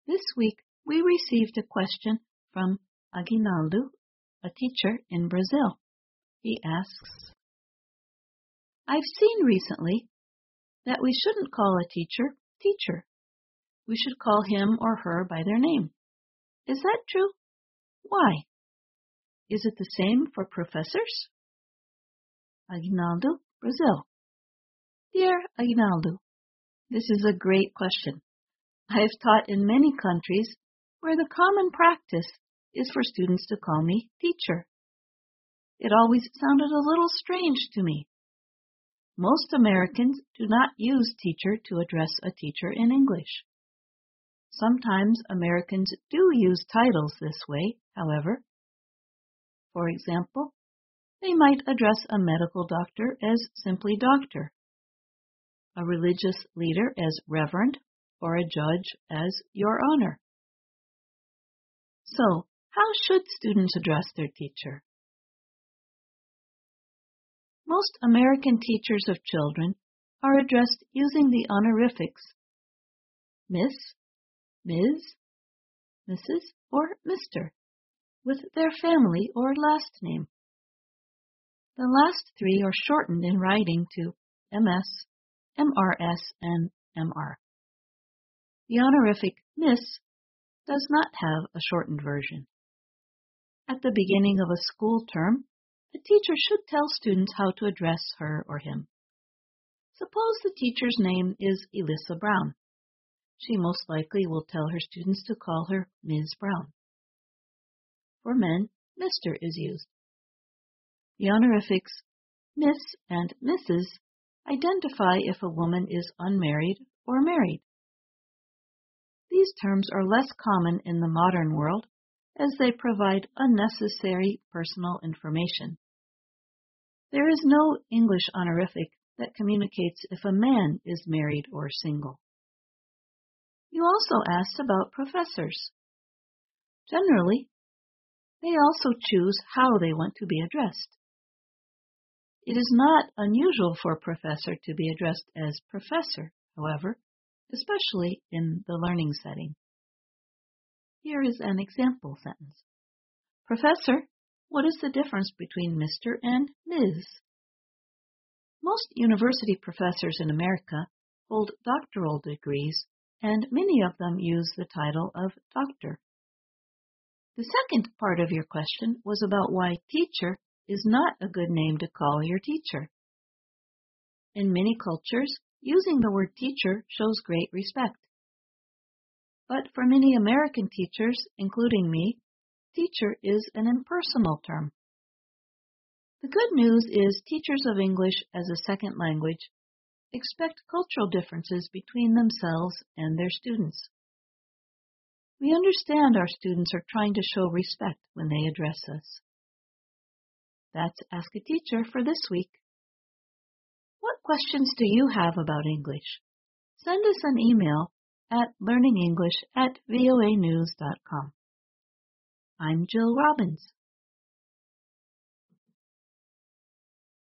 This week, we received a question from Aguinaldo, a teacher in Brazil. He asks, I've seen recently that we shouldn't call a teacher teacher. We should call him or her by their name. Is that true? Why? Is it the same for professors? Aguinaldo, Brazil. Dear Aguinaldo, this is a great question. I have taught in many countries where the common practice is for students to call me teacher. It always sounded a little strange to me. Most Americans do not use teacher to address a teacher in English. Sometimes Americans do use titles this way, however. For example, they might address a medical doctor as simply doctor, a religious leader as reverend, or a judge as Your Honor. So, how should students address their teacher? Most American teachers of children are addressed using the honorifics Miss, Ms., Mrs., or Mr., with their family or last name. The last three are shortened in writing to MS, MRS, and MR. The honorific Miss does not have a shortened version. At the beginning of a school term, the teacher should tell students how to address her or him. Suppose the teacher's name is Elissa Brown. She most likely will tell her students to call her Ms. Brown. For men, Mr. is used. The honorifics Miss and Mrs. identify if a woman is unmarried or married. These terms are less common in the modern world as they provide unnecessary personal information. There is no English honorific that communicates if a man is married or single. You also asked about professors. Generally, they also choose how they want to be addressed. It is not unusual for a professor to be addressed as professor, however, especially in the learning setting. Here is an example sentence. Professor, what is the difference between Mr. and Ms.? Most university professors in America hold doctoral degrees, and many of them use the title of doctor. The second part of your question was about why teacher is not a good name to call your teacher. In many cultures, using the word teacher shows great respect. But for many American teachers, including me, teacher is an impersonal term. The good news is teachers of English as a second language expect cultural differences between themselves and their students. We understand our students are trying to show respect when they address us. That's Ask a Teacher for this week. What questions do you have about English? Send us an email at learningenglish@voanews.com. I'm Jill Robbins.